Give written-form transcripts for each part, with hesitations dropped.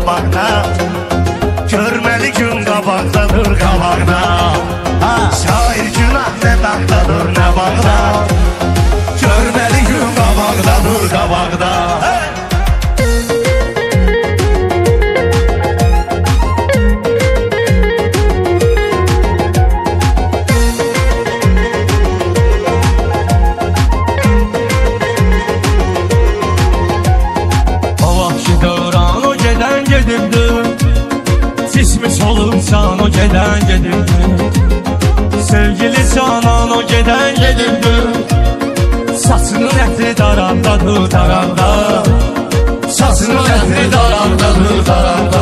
qabaqda. Görməli gün qabaqdadır qabaqda. Şair günah nə dağdadır nə bağda. Görməli gün qabaqdadır qabaqda. Sismiş olursan o geden gedibdi. Sevgili canan o geden gedibdi. Saçının ətri darandadır daranda. Saçının ətri darandadır daranda.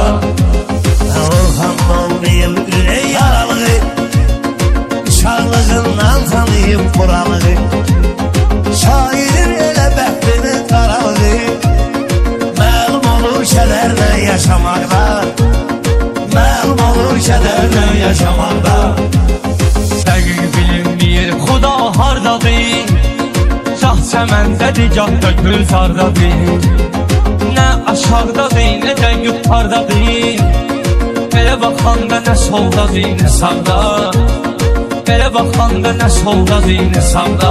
Orhan olmayım ürək yaralığı. Uşaqlığından tanıyım buralığı. Şairin elə bəxtinin qaralığı. Məlum olur kədərlə yaşamaqda. Məlum olur kədərlə yaşamaqda. Dəqiq bilinmir xuda hardadır. Şah çəməndədir, gah da gülzardadır. Nə aşağıdadır, nə də yuxardadır. Belə baxanda nə soldadır, nə sağda. Belə baxanda nə soldadır, nə sağda.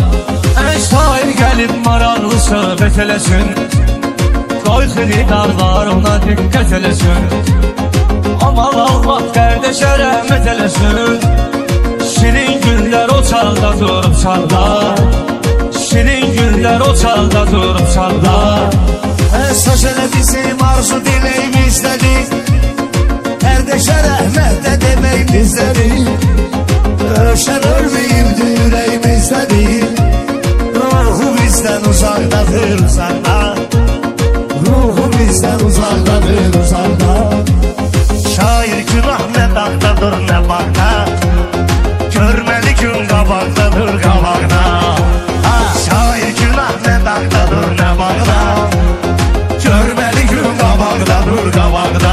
Şair gəlib maraqlı söhbət eləsin. Qoy xiridarlar ona diqqət eləsin. Amal Allah qardeşə rəhmət eləsin. Şirin günlər o çağda durub çağda. Şirin günlər o çağda durub çağda. Əsas elə bizim arzu diləyimizdədir. Qardeşə rəhmət də deməyimizdədir. Ölşən ölməyibdir ürəyimizdədir. Ruhu bizdən uzaqdadır uzaqda. Ruhu bizdən uzaqdadır uzaqda. Şair günah nə dağdadır nə bağda. Görməli gün qabaqdadır qabaqda. Şair günah nə dağdadır nə bağda. Görməli gün qabaqdadır qabaqda.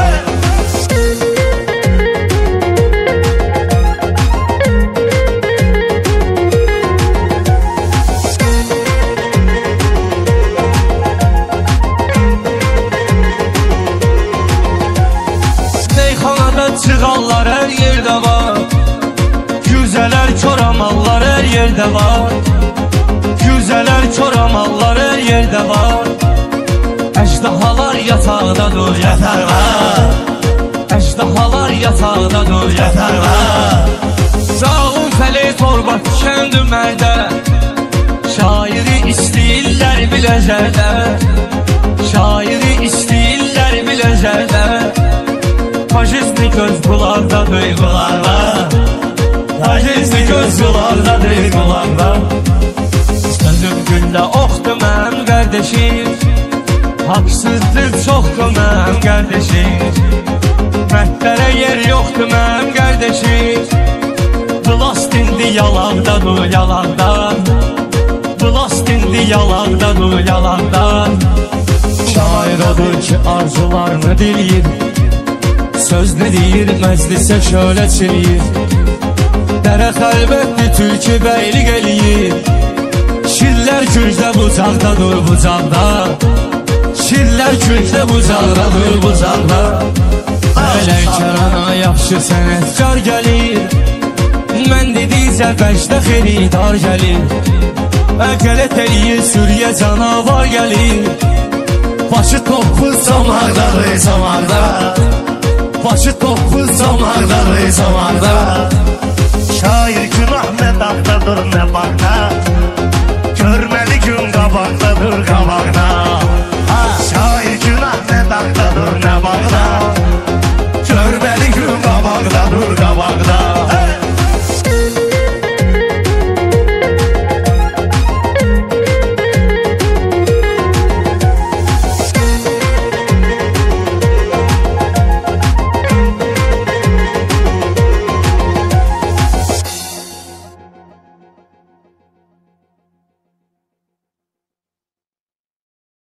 Çıqallar hər yerdə var. Güzələr çoramallar hər yerdə var. Güzələr çoramallar hər yerdə var. Əjdahalar yataqdadır yataq var. Əjdahalar yataqdadır yataq var. Sağın fəli torba kəndiməkdə. Şairi istəyirlər biləcəkdə. Şairi istəyirlər biləcəkdə. Faşistli göz bularda duygularla. Faşistli göz bularda duygularla. Sözüm gündə oxdu mənim qardeşim. Haqsızlıq çoxdu mənim qardeşim. Məhbərə yer yoxdu mənim qardeşim. Blast indi yalandadır yalanda. Blast indi yalandadır yalanda. Şair odur ki arzularını diləyir. Söz ne deyir məclisə şölə çiriyir. Dərə xəlbətli türkü bəylik eləyir. Şirlər kürcdə bucaqdadır bucaqda. Şirlər kürcdə bucaqdadır bucaqda. Ələykərana yaxşı sənətkar gəlir. Mən dedikcə bəcdə xeridar gəlir. Əqələt eləyir sürüyə canavar gəlir. Başı topuz zamardadır zamarda. Başı topuz zamardadır zamarda. Şair günah nə dağdadır nə bağda.